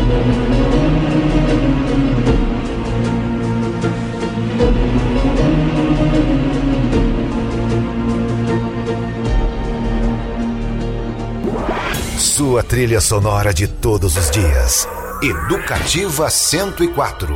Sua trilha sonora de todos os dias. Educativa 104.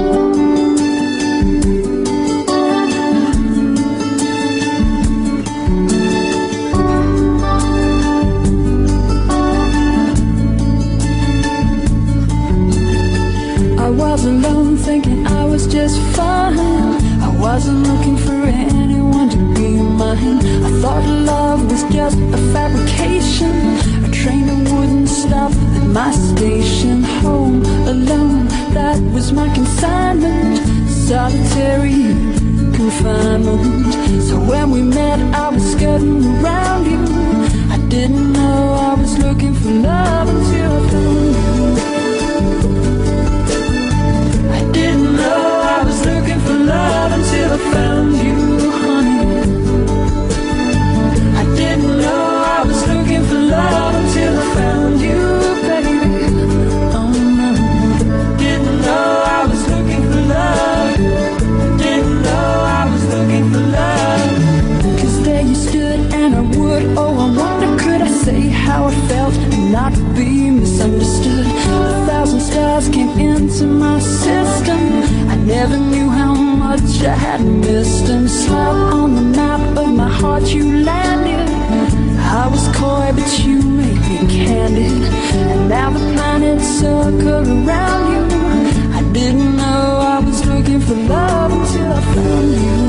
I was alone thinking I was just fine. I wasn't looking for anyone to be mine. I thought love was just a fabrication. A train that wouldn't stop at my station. Home alone, that was my consignment. Solitary confinement. So when we met I was skirting around you. I didn't know I was looking for love until I found you. I didn't know I was looking for love until I found you, honey. I didn't know I was looking for love until I found you, baby. Oh no. Didn't know I was looking for love. Didn't know I was looking for love. Cause there you stood and I would, oh I wonder could I say how I felt and not be misunderstood. 1,000 stars came into my system. I never knew how much I had missed. And slap on the map of my heart you landed. I was coy but you made me candid. And now the planets circle around you. I didn't know I was looking for love until I found you.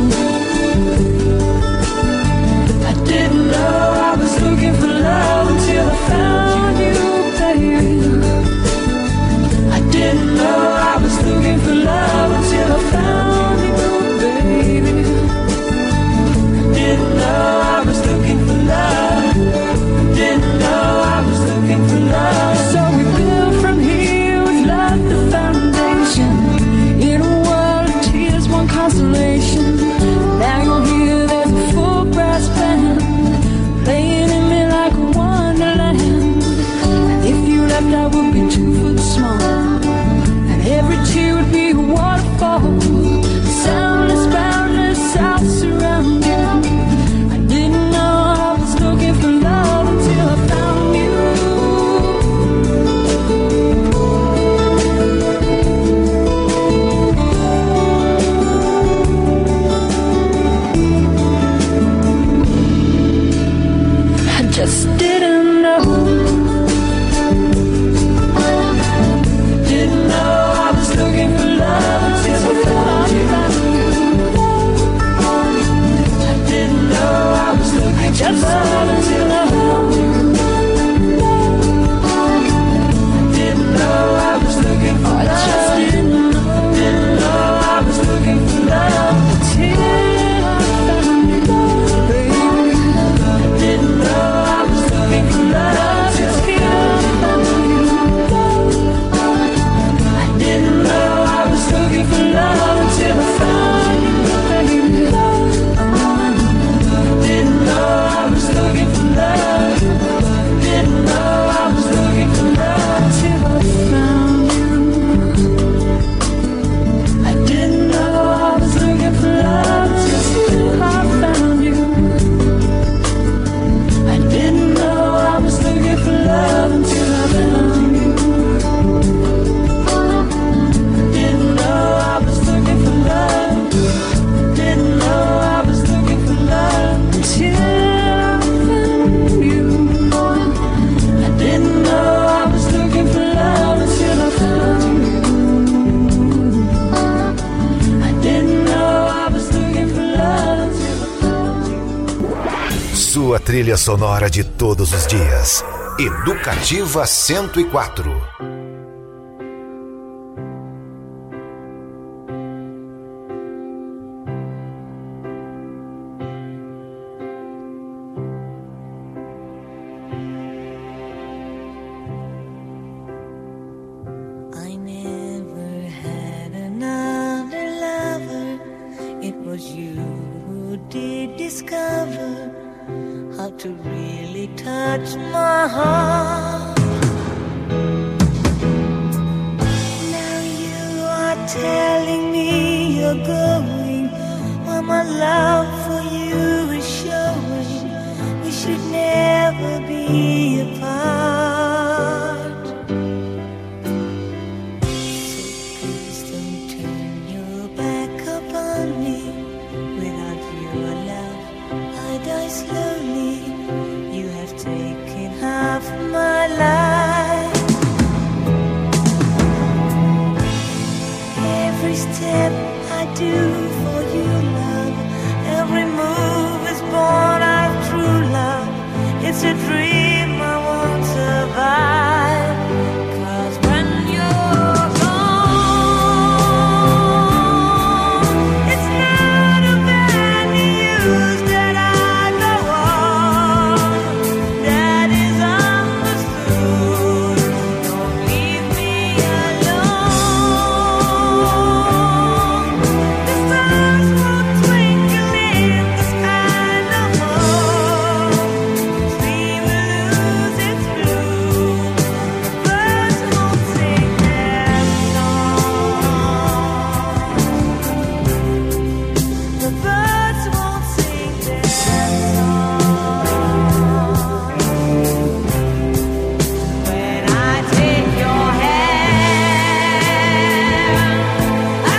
I didn't know I was looking for love until I found you, baby. I didn't know I was looking for love until I found you, baby. I didn't know I was looking for love. Didn't know I was looking for love. So we build from here with love the foundation. In a world of tears, one consolation. Now you're here, there's a full brass band playing in me like a wonderland. And if you left I would be 2 foot small. Every tear would be a waterfall. Soundless, boundless, I'll surround you. I didn't know I was looking for love until I found you. I just didn't know. Looking for love until I found you. I didn't know I was looking for love until I found you. I didn't know I was looking for love. I just didn't know I was looking for love until I found you, baby. I didn't know I was looking for love until I found you. I didn't know I was looking for love until I found you, baby. Didn't know I was looking for love. Didn't know I was looking for love until I found you. I didn't know I was looking for love until I found you. I didn't know I was looking for love until I found you. Didn't know I was looking for love. Didn't know I was looking for love until I found you. I didn't know I was looking for love until I found you. I didn't know I was looking for love until I found you. Sua trilha sonora de todos os dias. Educativa 104. I never had another lover. It was you who did discover how to really touch my heart. love for you is showing. We should never be apart. So please don't turn your back upon me. Without your love, I die slowly. You have taken half my life. Every step I do for you, love, every move is born of true love. It's a dream I won't survive. 'Cause when you're gone, it's not of any use that I go on. That is understood. Don't leave me alone. The stars won't twinkle in the sky no more. Dream will lose its blue. Birds won't sing their song. The birds won't sing their song. When I take your hand, I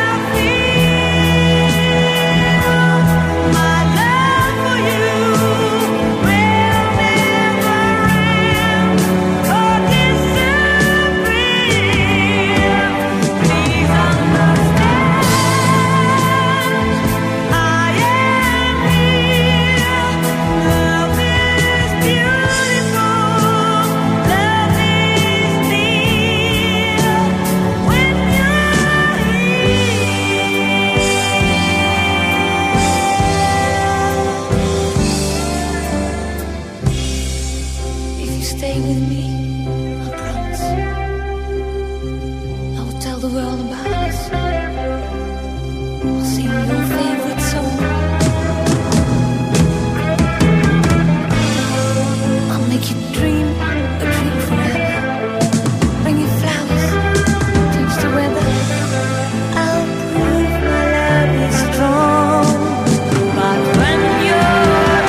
feel my love for you will never end or disappear. Please understand, I am here. Love is beautiful, love is near when you're here. If you stay with me, I promise I will tell the world about us. I'll sing your favorite song. I'll make you dream a dream forever. Bring you flowers, change the weather. I'll prove my love is strong. But when you're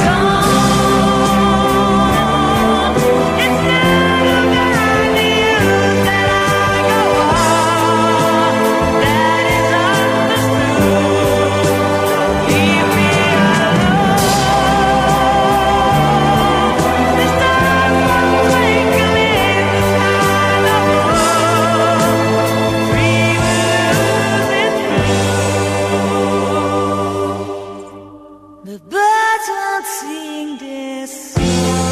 gone, it's not of any use that I go on. That is understood. Leave me alone. The stars won't twinkle in the sky no more. Dream will lose its blue. The birds won't sing their song.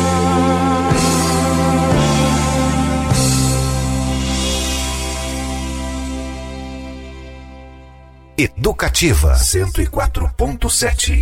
Educativa 104.7.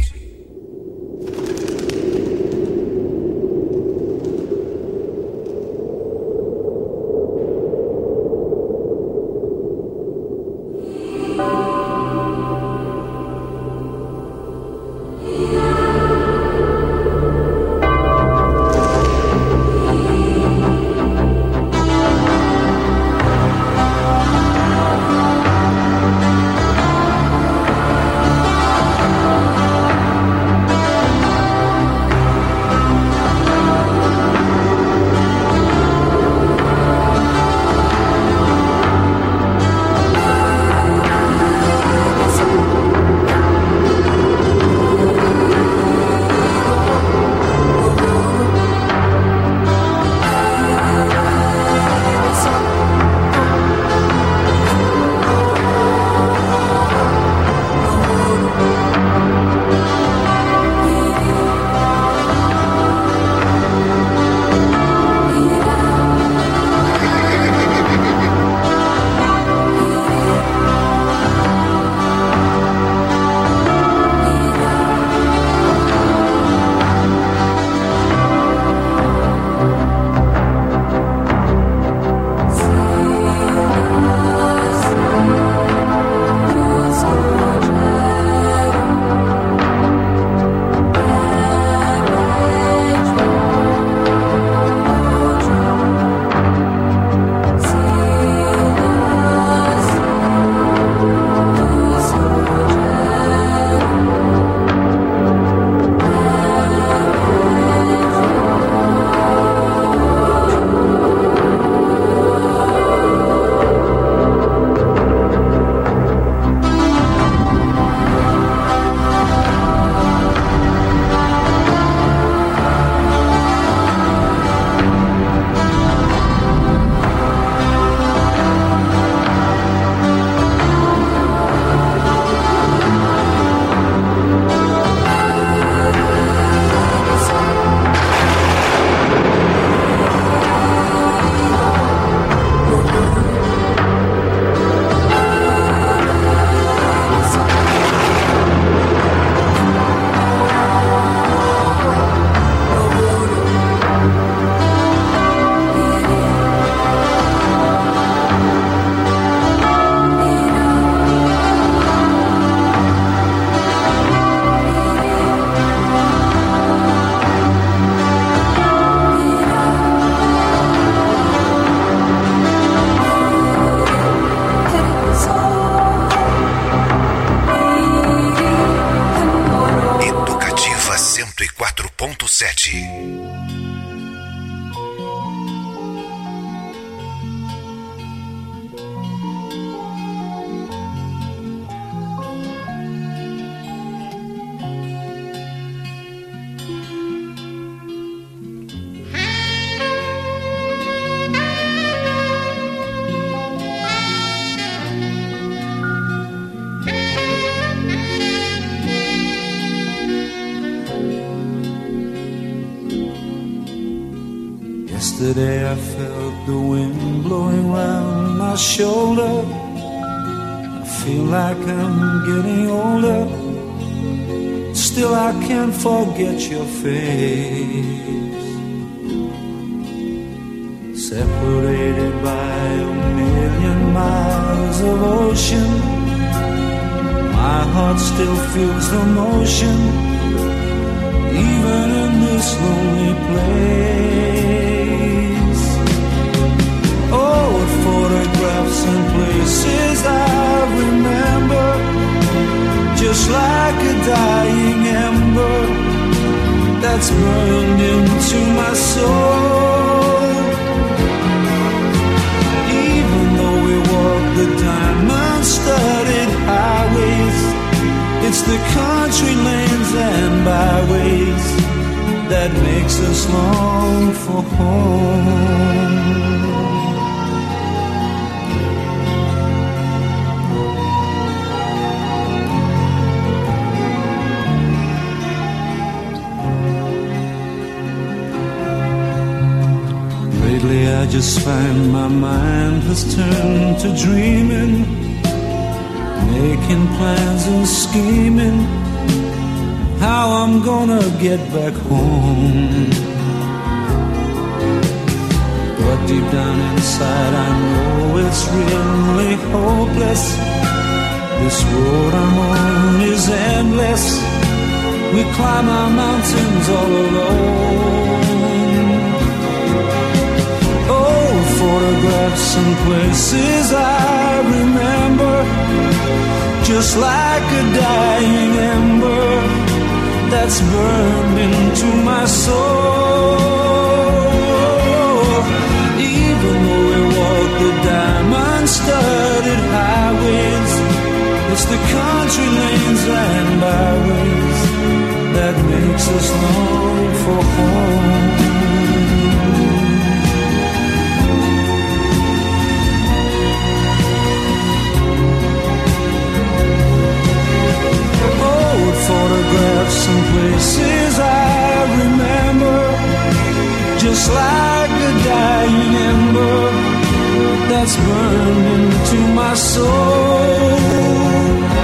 Yesterday I felt the wind blowing round my shoulder. I feel like I'm getting older. Still I can't forget your face. Separated by a million miles of ocean, my heart still feels the motion, even in this lonely place. Oh, what photographs and places I remember, just like a dying ember that's burned into my soul. Even though we walk the diamond-studded highways, it's the country lanes and byways that makes us long for home. Lately I just find my mind has turned to dreaming, making plans and scheming how I'm gonna get back home. But deep down inside I know it's really hopeless. This road I'm on is endless. We climb our mountains all alone. Oh, photographs and places I remember, just like a dying ember that's burned into my soul. Even though we walk the diamond-studded highways, it's the country lanes and byways that makes us long for home. Photographs and places I remember, just like a dying ember that's burned into my soul.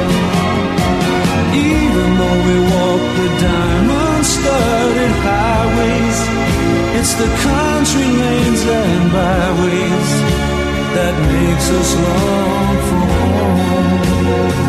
Even though we walk the diamond-studded highways, it's the country lanes and byways that makes us long for home.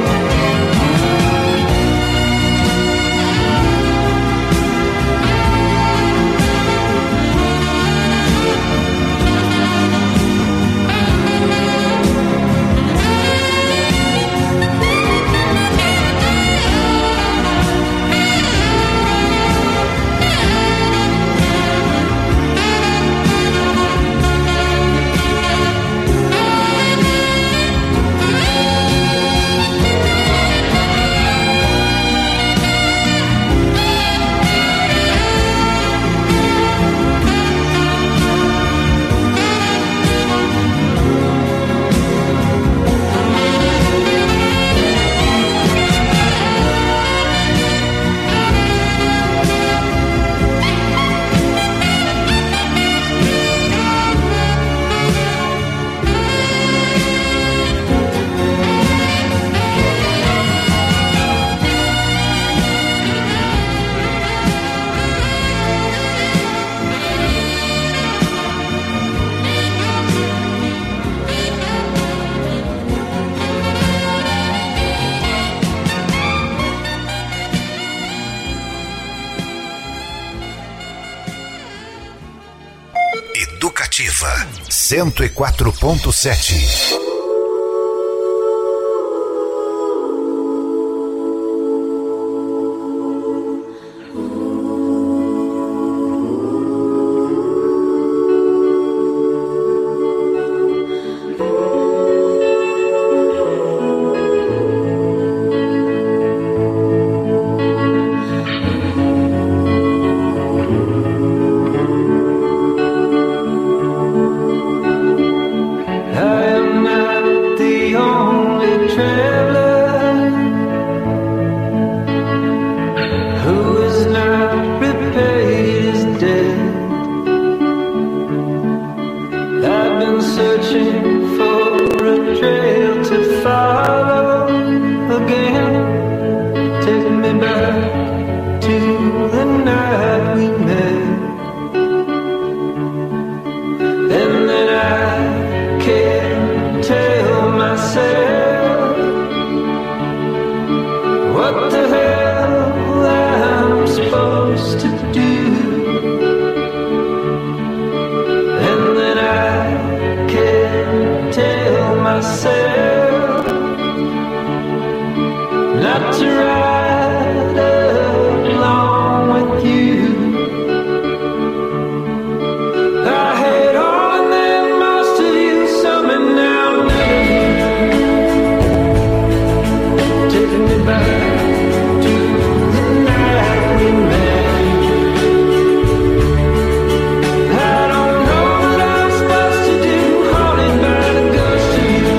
Educativa 104.7. I am now been searching for a trail to follow again. Take me back to the night we met. And then I can't tell myself what the hell I'm supposed to do. And then I can't tell myself not to ride along with you. I had all and then most of you, some and now none of you. Taking me back to the night we met. I don't know what I'm supposed to do, haunted by the ghost of you.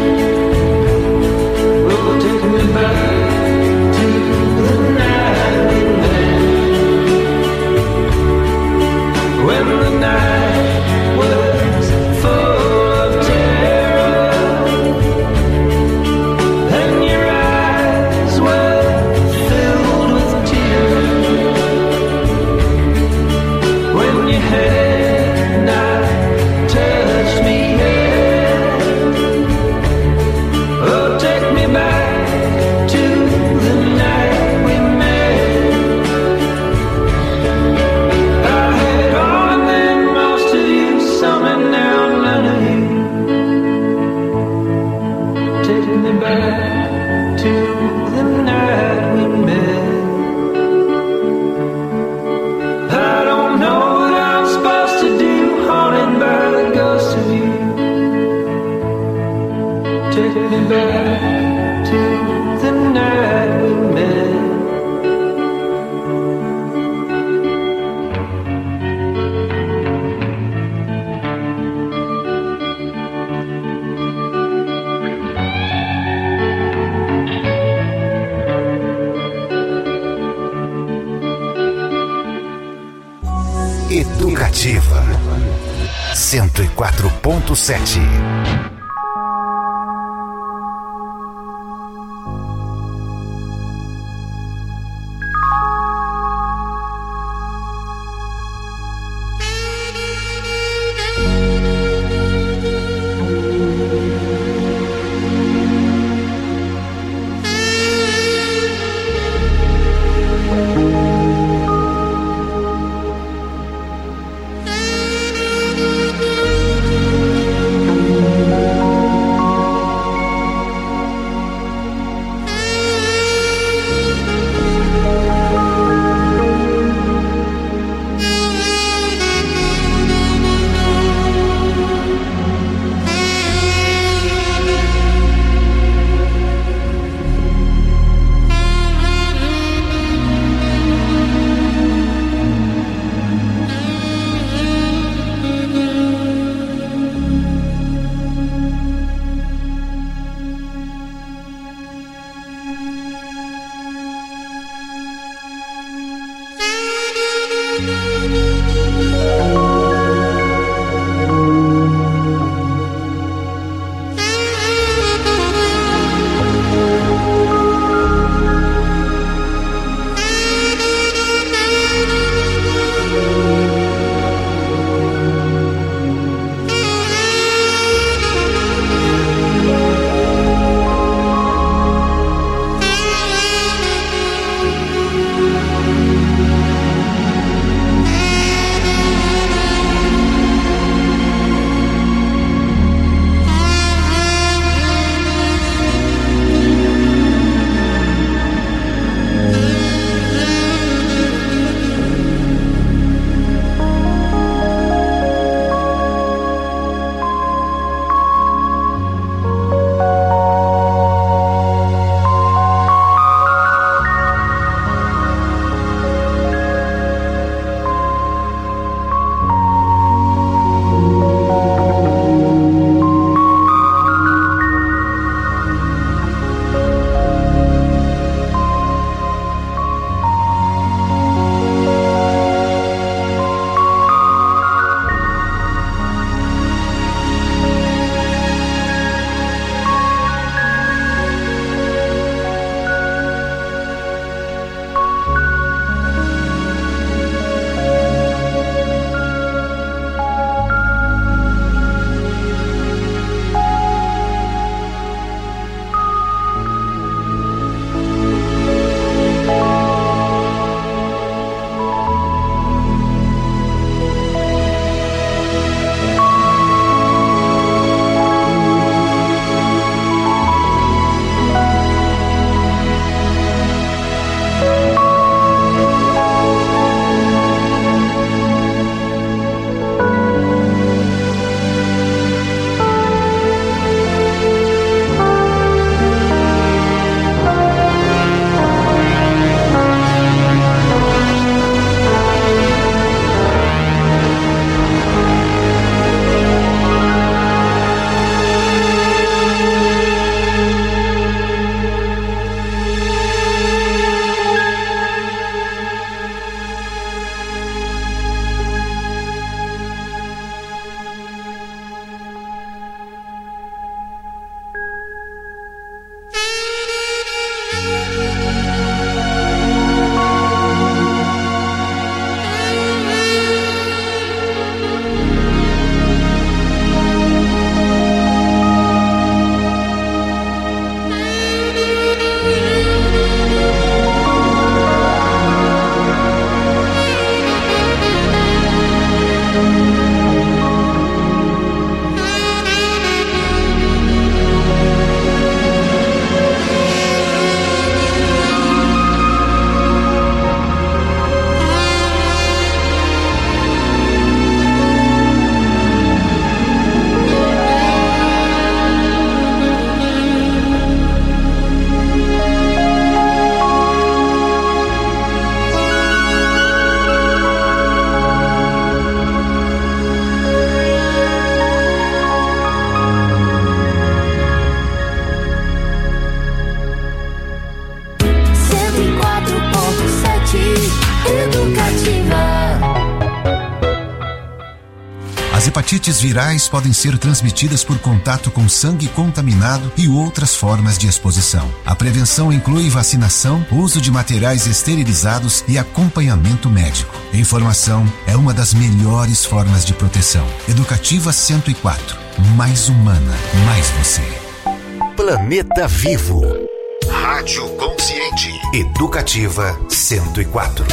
Oh, taking me back to the night we met. When the night was full of terror and your eyes were filled with tears. When your hand not touched me yet. Oh, take me back to the night we met. I had all and then most of you, some and now none of you. Take me back to the night we met. I don't know what I'm supposed to do, haunted by the ghost of you. Take me back to the night we met. Educativa 104.7. hepatites virais podem ser transmitidas por contato com sangue contaminado e outras formas de exposição. A prevenção inclui vacinação, uso de materiais esterilizados e acompanhamento médico. Informação é uma das melhores formas de proteção. Educativa 104. Mais humana, mais você. Planeta Vivo. Rádio Consciente. Educativa 104.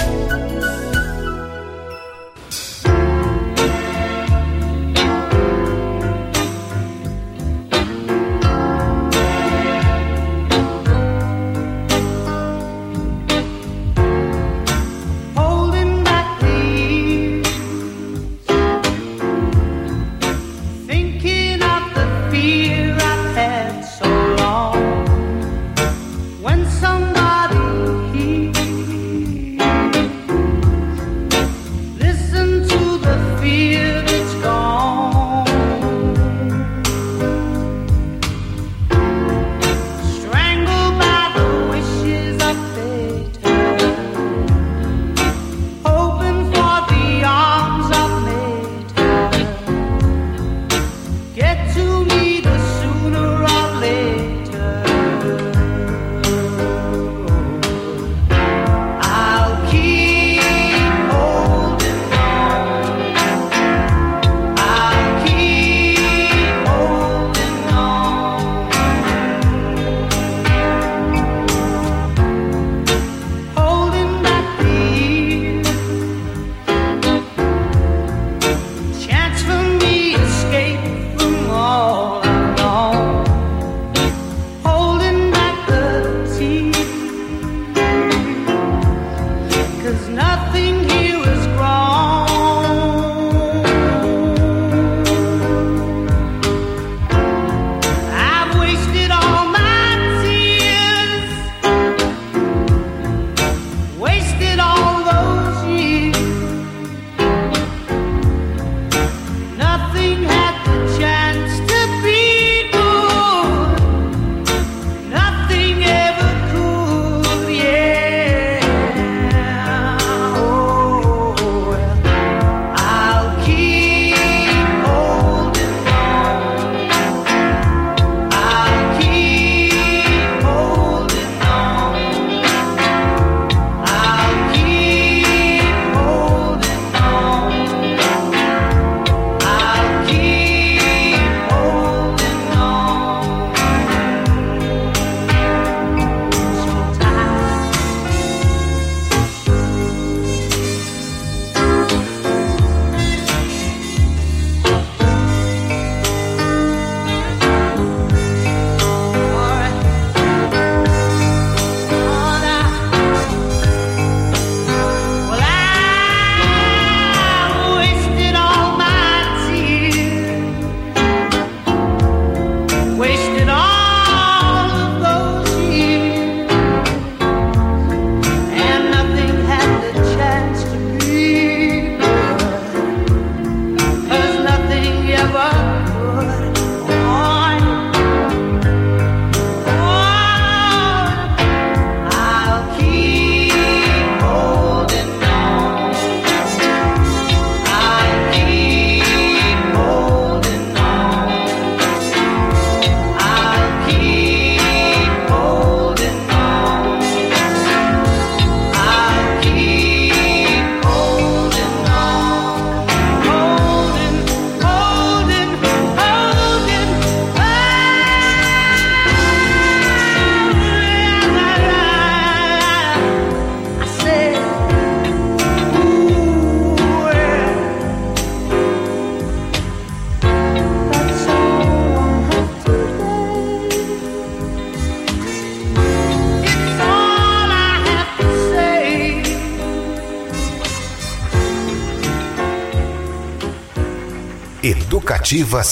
Educativa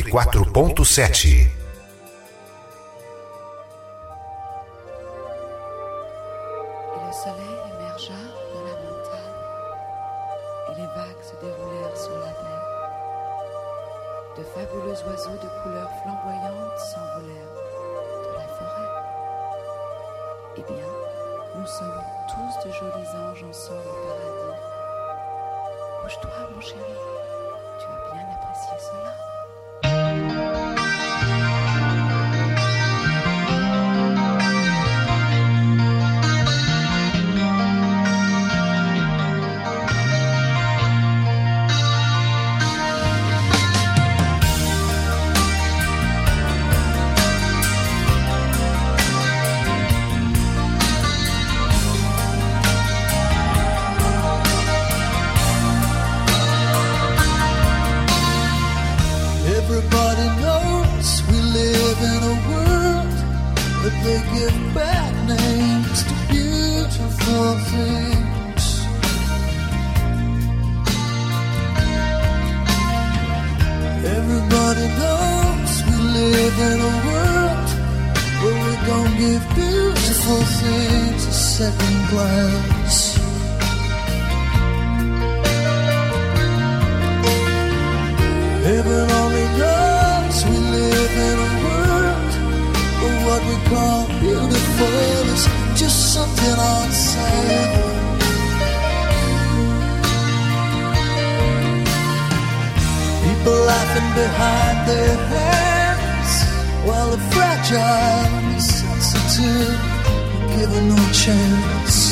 104.7. Couche-toi, mon chéri. Tu vas bien apprécier ça. they give bad names to beautiful things. Everybody knows we live in a world where we don't give beautiful things a second glance. Heaven only knows we live in a world where what we call beautiful is just something on sale. People laughing behind their hands while the fragile and the sensitive are given no chance.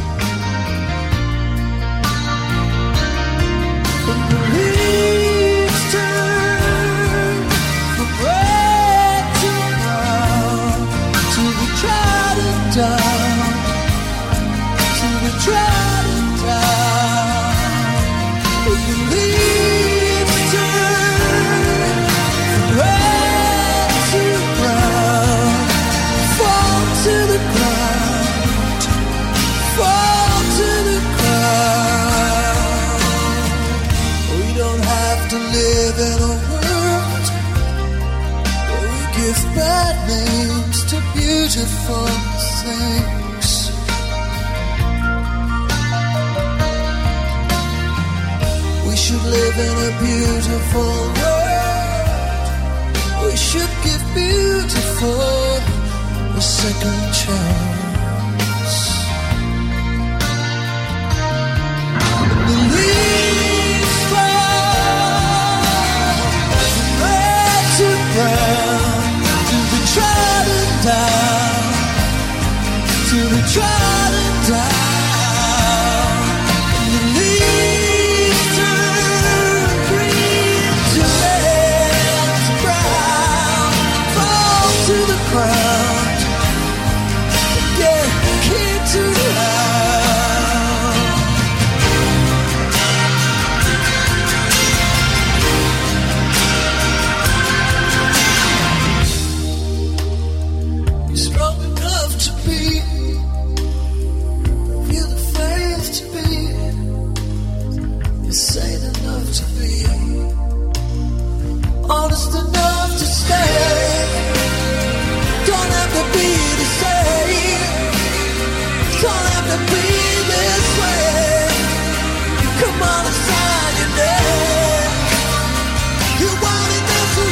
When the leaves turn from red to brown, till we trodden down, till we trodden down. When the leaves turn from red to brown, fall to the ground, fall to the ground. We don't have to live in a world where we give bad names to beautiful things. We should live in a beautiful world. We should give beautiful a second chance. The leaves fall from red to brown, till we trodden down, till we trodden down. The leaves turn green to red to brown, fall to the ground, yeah, keep to loud. You're strong enough to be, feel the faith to be, you're sane enough to be, honest enough to stay. Don't have to be the same, don't have to be this way. Come on and sign your name. You want enough to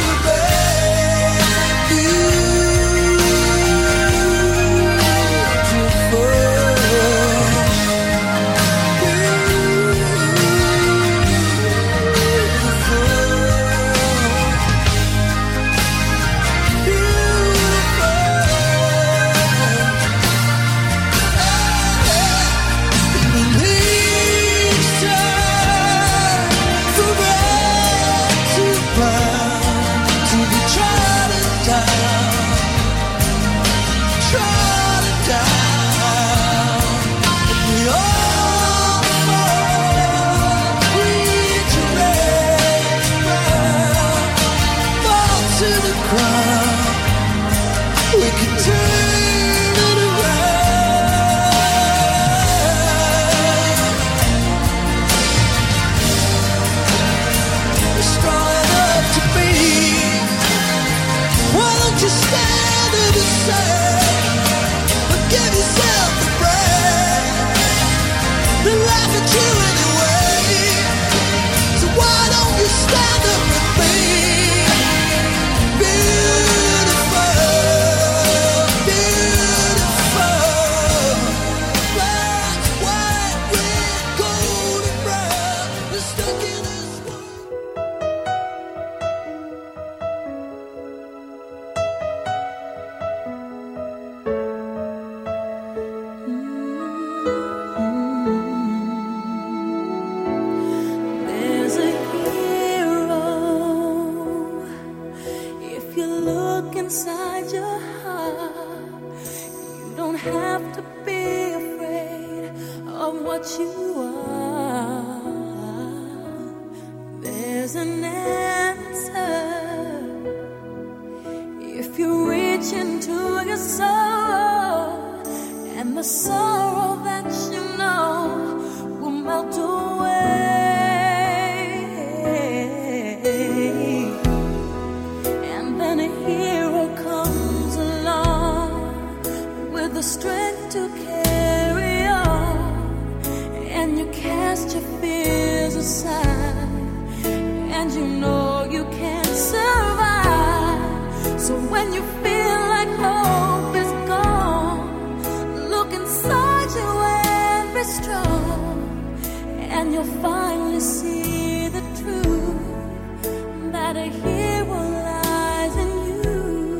remain If you reach into your soul sorrow that you know will melt away. And then a hero comes along with the strength to carry on, and you cast your fears aside, and you know you can't survive. So when you feel like hope is gone, look inside you and be strong, and you'll finally see the truth that a hero lies in you.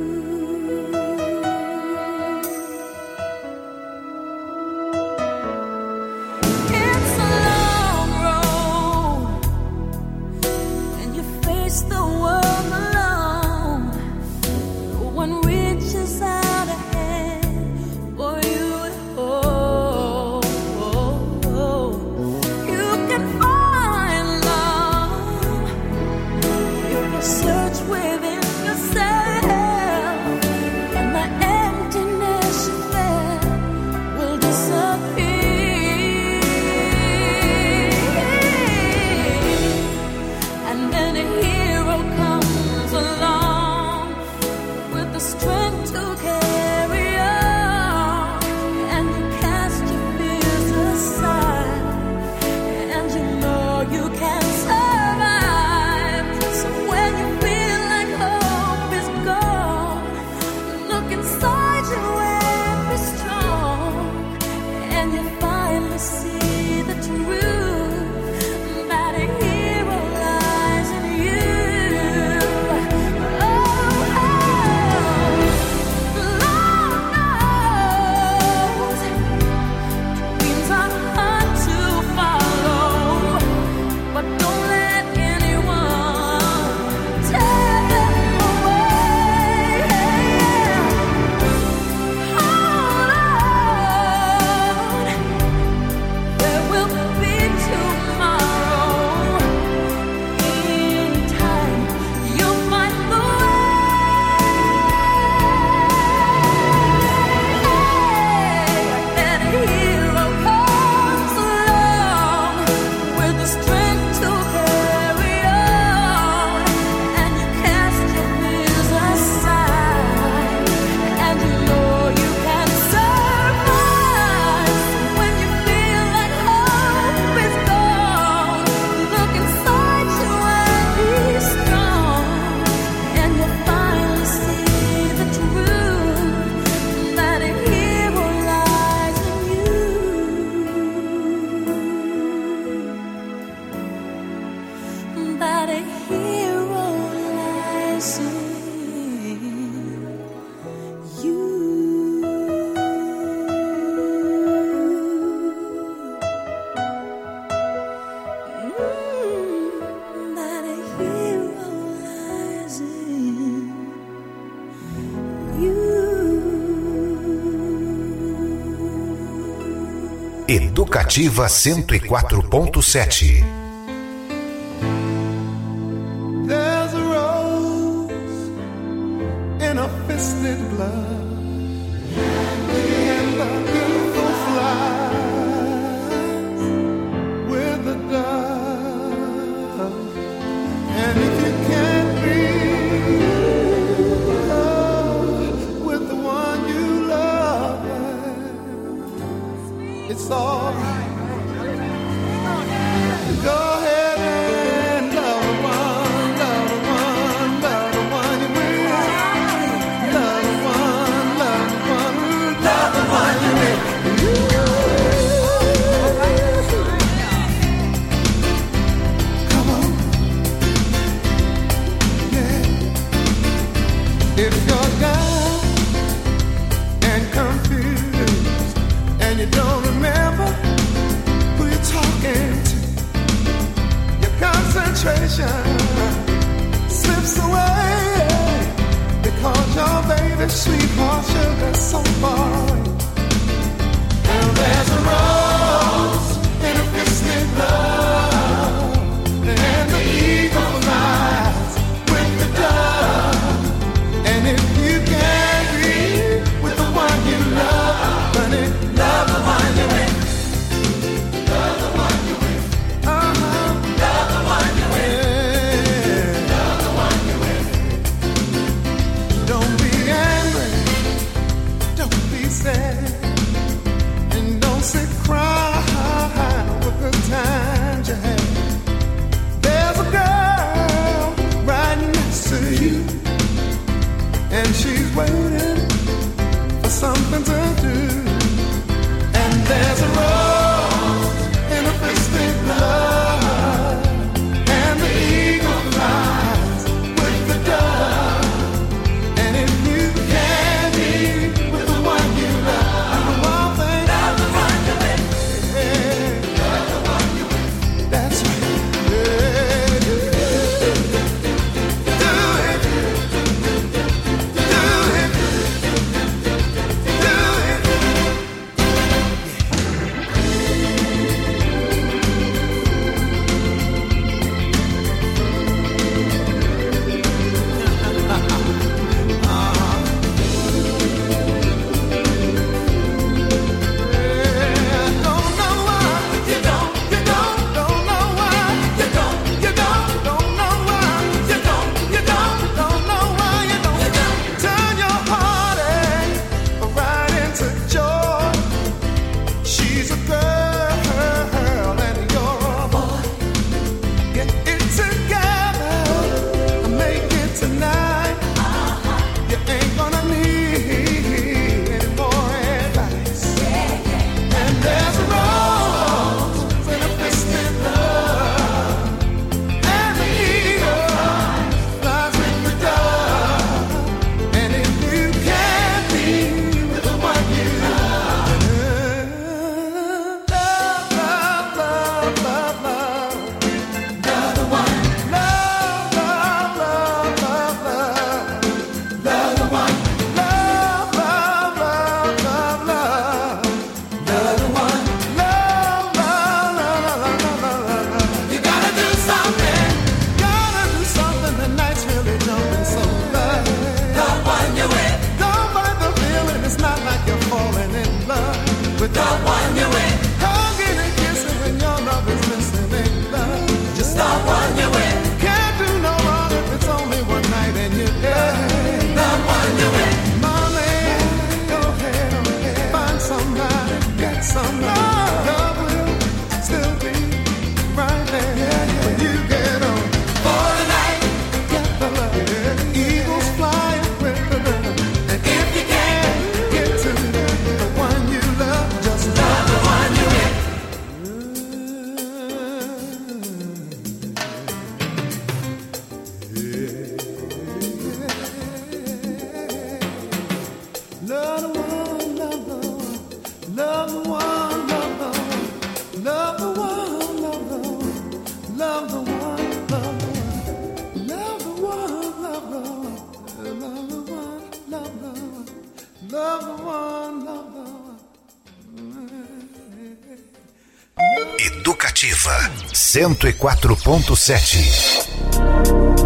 It's a long road when you face the world alone. No one reaches out a hand for you to hold. You can find love if you search within yourself, and the emptiness you felt will disappear. And then a hero comes along with the strength to carry on, and you cast your fears aside, and you know you can survive. So when you feel like hope is gone, look inside you and be strong, and you finally see the truth that a hero lies in you. Lord knows dreams are hard to follow, but don't let anyone tear them away. Hold on, there will be tomorrow. In time, you'll find the way. And a hero comes along with the strength to carry on, and you cast your fears aside, and you know you can survive. When you feel like hope is gone, look inside you and be strong, and you'll finally see the truth that a hero lies in you. That a hero lies in you. That a hero lies in you. Educativa 104.7. There's a rose in a fisted glove, and the beautiful flies with the dove. And if you can't be with the one you love, it's all right. Go ahead and love the one, love the one, love the one you will. Love the one, love the one, love the one you will. Come on, yeah. If you're down and confused and you don't remember who you're talking to, your concentration slips away because your baby's sweetheart sugar's so far away. And there's a rose in a fisted glove, and the eagle flies with the dove. And if you can't be with the one you love, honey, love and she's waiting for something to do. And there's a rose in a fisted glove, and the eagle flies with the dove. And if you can't be with the one you love, the one thing, love the one you with. Yeah. Love the one you with. That's right. With the one you're with, hugging and kissing when your love is missing in love. Just the one you're with, can't do no wrong if it's only one night and you're dead. The one you're with, mommy, go ahead, find somebody, get some love. Love will still be right there when you get home. For the night, get the love. Eagles flying with the love. And if you can't get to the one you love, just love the one you're with. Love the one, love the one, love the one, love the one, love the one, love the one, love the one, love the one, love the one, love the one, love the one, love the one, love the one, love the one. Educativa 104.7.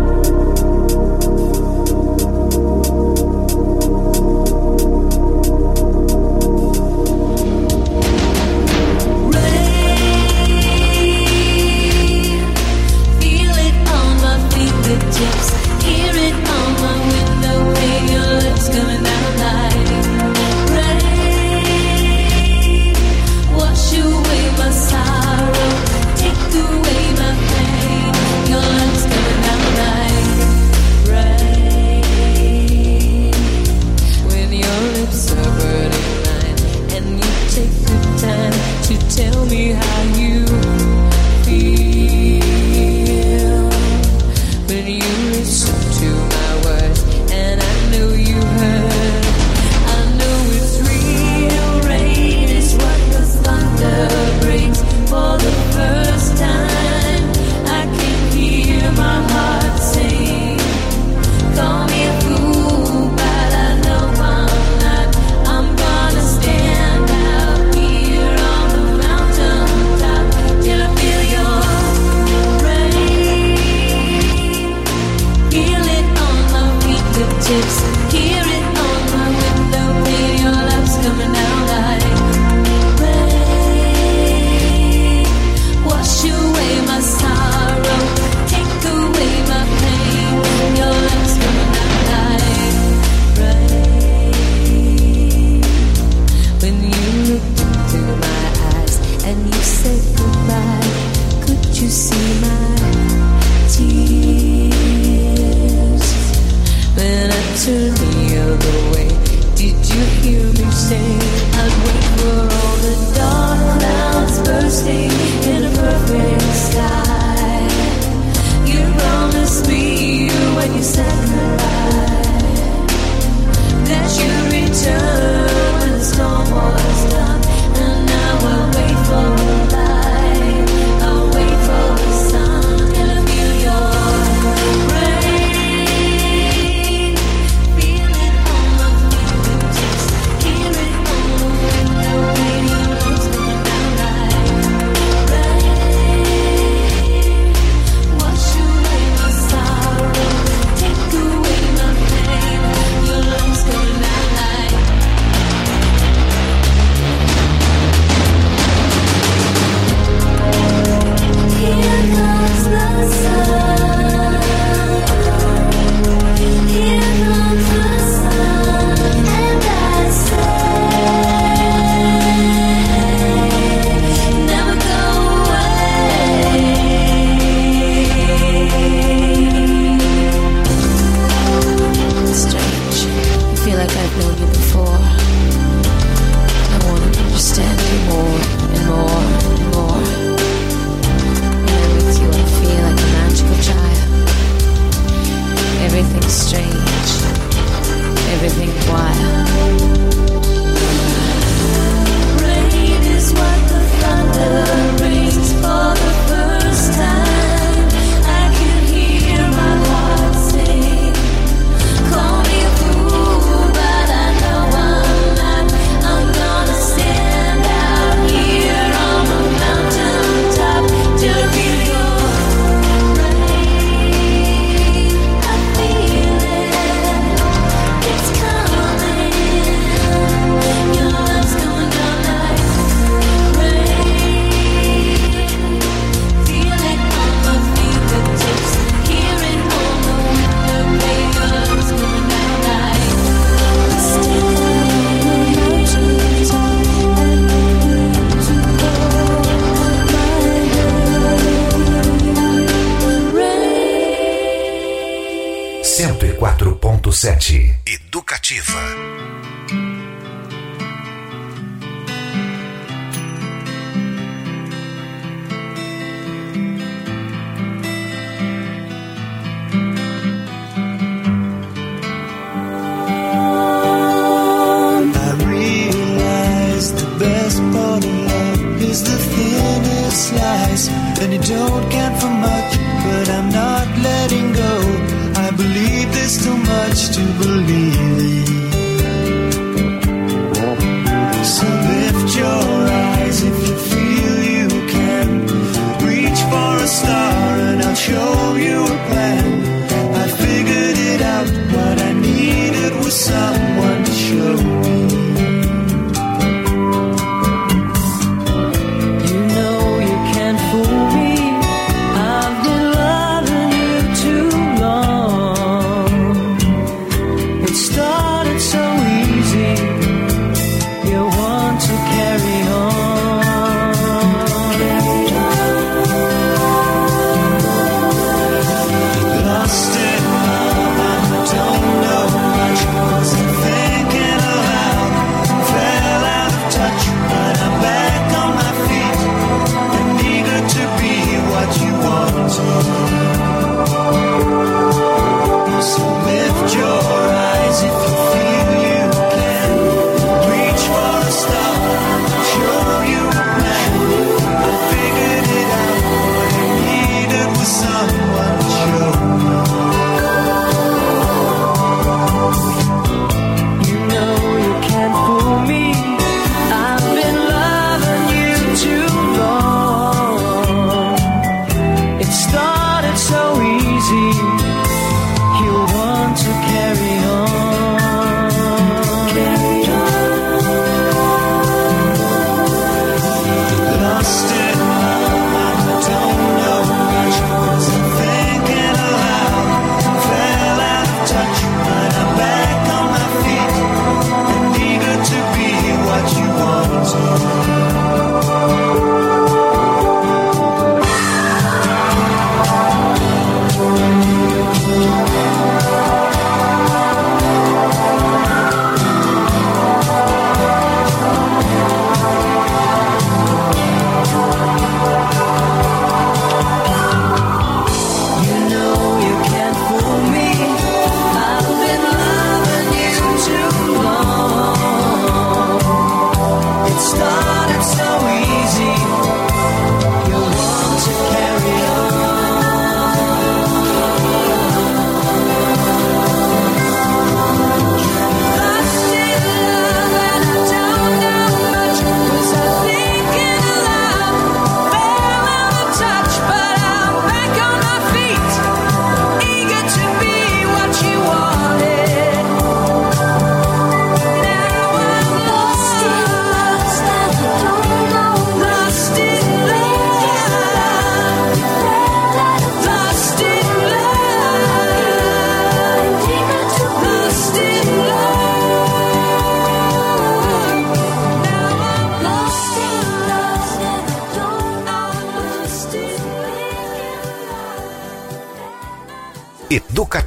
Feel it on my fingertips, hear it on my window, feel your lips coming down like rain. Wash away my sorrow, take away my pain. Your lips coming down like rain. When your lips are burning mine, and you take good time to tell me how you feel. When you listen to my words, and I know you heard. I know it's real. Rain is what the thunder brings. For the first time, I can hear my heart sing. Call me a fool, but I know I'm not. I'm gonna stand out here on the mountain top till I feel your rain. Feel it on my fingertips, hear it on my window, feel your love's coming down like rain. Wash away my sorrow, take away my pain. Your love's coming down like rain. When you looked into my eyes and you said goodbye, could you see my tears? When I turned to you 104.7 Educativa. And you don't count for much, but I'm not letting go. I believe there's too much to believe in. So lift your eyes if you feel you can. Reach for a star and I'll show you a plan. I figured it out, what I needed was someone to show me. You know you can't fool me,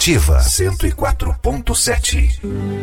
Ativa 104.7.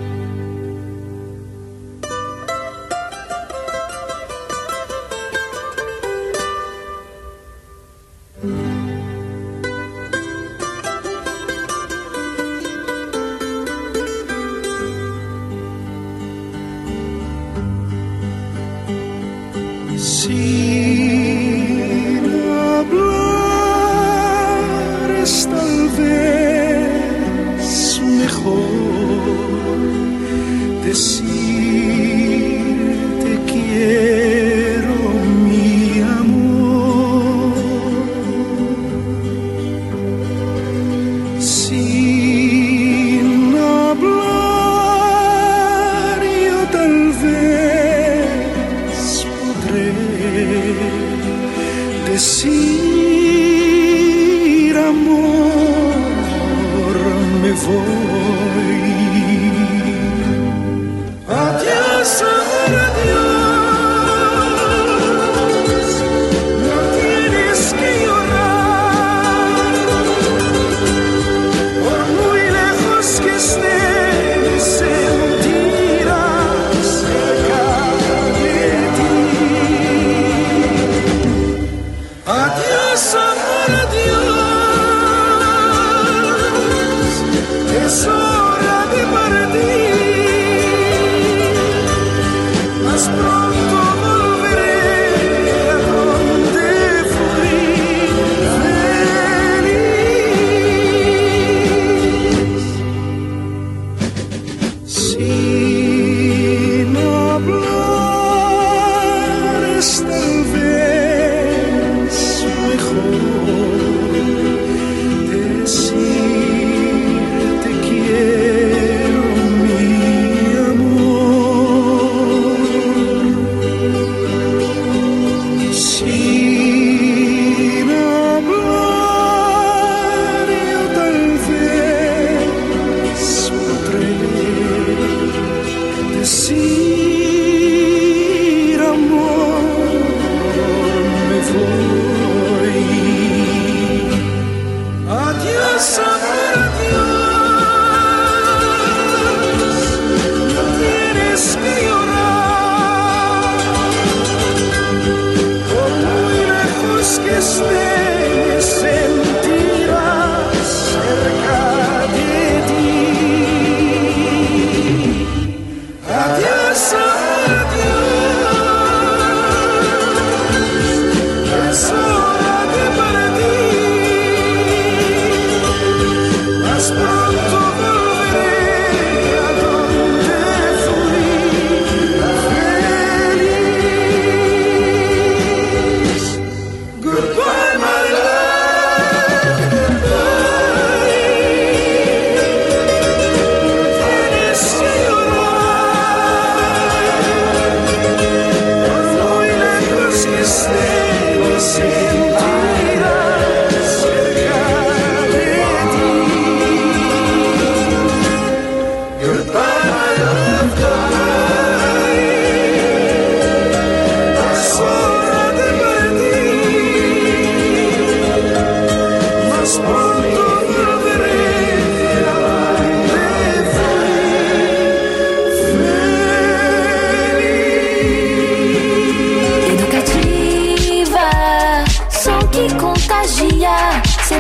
Contagia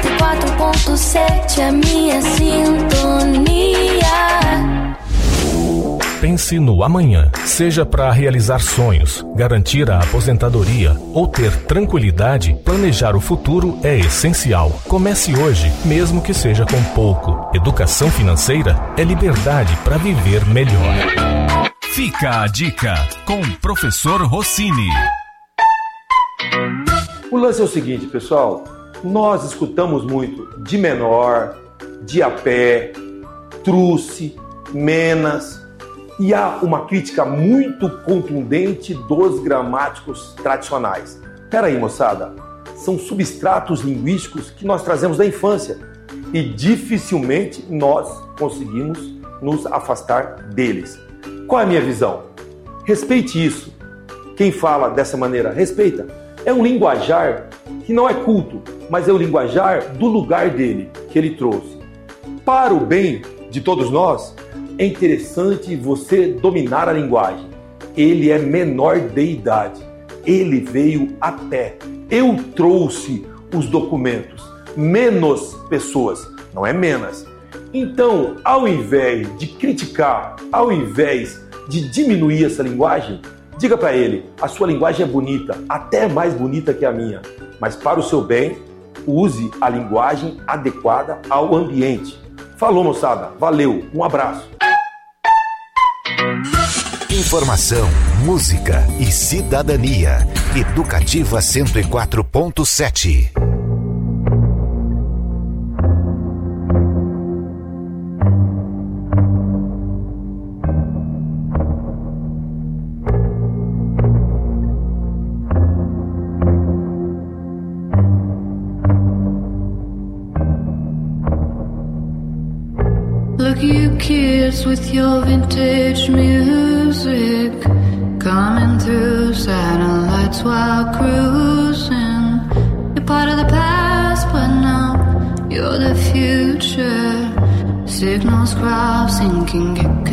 104.7 a minha sintonia. Pense no amanhã, seja para realizar sonhos, garantir a aposentadoria ou ter tranquilidade, planejar o futuro é essencial. Comece hoje, mesmo que seja com pouco. Educação financeira é liberdade para viver melhor. Fica a dica com o professor Rossini. O lance é o seguinte, pessoal, nós escutamos muito de menor, de a pé, truce, menas, e há uma crítica muito contundente dos gramáticos tradicionais. Peraí, moçada, são substratos linguísticos que nós trazemos da infância e dificilmente nós conseguimos nos afastar deles. Qual é a minha visão? Respeite isso. Quem fala dessa maneira, respeita. É um linguajar que não é culto, mas é o linguajar do lugar dele, que ele trouxe. para o bem de todos nós, é interessante você dominar a linguagem. Ele é menor de idade. Ele veio a pé. Eu trouxe os documentos. Menos pessoas, não é menos. Então, ao invés de criticar, ao invés de diminuir essa linguagem, diga para ele, a sua linguagem é bonita, até mais bonita que a minha, mas para o seu bem, use a linguagem adequada ao ambiente. Falou, moçada. Valeu. Um abraço. Informação, música e cidadania. Educativa 104.7. Look, you kids with your vintage music, coming through satellites while cruising. You're part of the past, but now you're the future. Signals crossing can get